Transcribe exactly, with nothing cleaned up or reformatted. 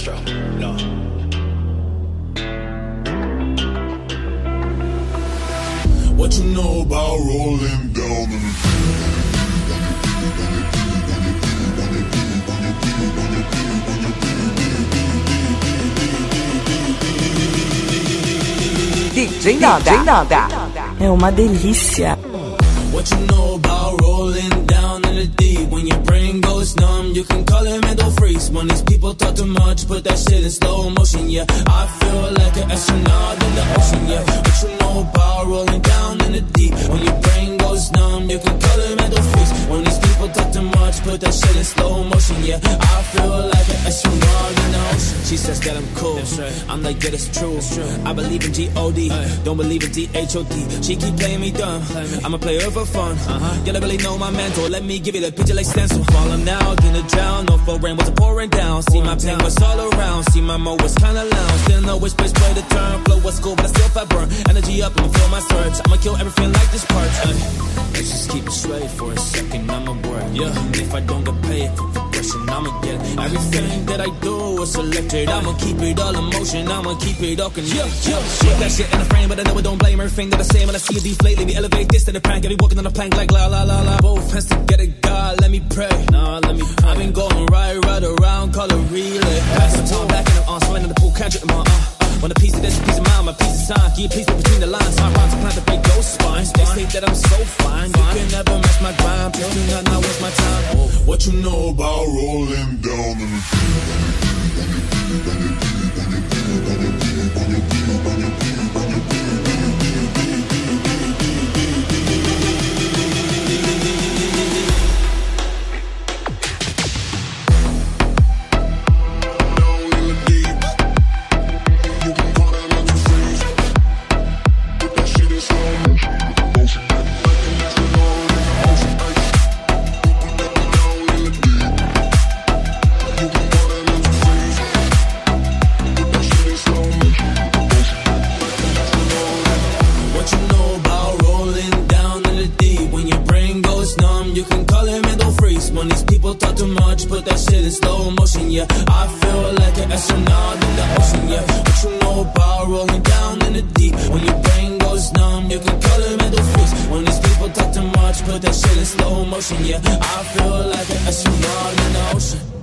Castro. No. What you know about rolling down in D J Nanda é uma delícia. What you know about rolling down in the deep? When your brain goes numb, you can call it mental freeze. When these people talk too much, put that shit in slow motion, yeah. I feel like an astronaut in the ocean, yeah. What you know about rolling down in the deep? When your brain goes numb, you can call it mental freeze. When these people talk too much, put that shit in slow motion, yeah. I feel like an astronaut in the ocean. She says that I'm cool, right. I'm like, yeah, that's true. true. I believe in G O D, uh, don't believe in D H O D. She keep playing me dumb, I'm a player for fun. Uh-huh. You don't really know my mental, let me give you the picture like stencil. Falling out in the drown, no for rain was pouring down. See my pain was all around, see my mo was kinda lounge. Didn't know which place play the turn, flow was cool but I still felt burn. Energy up, I'ma feel my surge, I'ma kill everything like this part. uh, Let's just keep it straight for a second, I'ma work, yeah. If I don't get paid for progression, I'ma get everything that I do is selected. I'ma keep it all in motion, I'ma keep it all connected. Yeah, yeah. Put that shit in the frame, but I know I don't blame everything that I say. When I see it deflate, let me elevate this to the prank. I be walking on the plank like la la la la. Both hands together, God, let me pray. Nah, let me pray. I've been going right, right around, call it relay. Pass the time back in the arm, swing in the pool, can't drink my uh. Want a piece of this, a piece of mine, my piece of sign. Can you please look between the lines? My rhymes are planned to break those spines. They say that I'm so fine, you can never match my grind. Please do not not waste my time. What you know about rolling down in the put that shit in slow motion, yeah. I feel like an astronaut in the ocean, yeah. What you know about rolling down in the deep? When your brain goes numb, you can call it mental freeze. When these people talk too much, put that shit in slow motion, yeah. I feel like an astronaut in the ocean.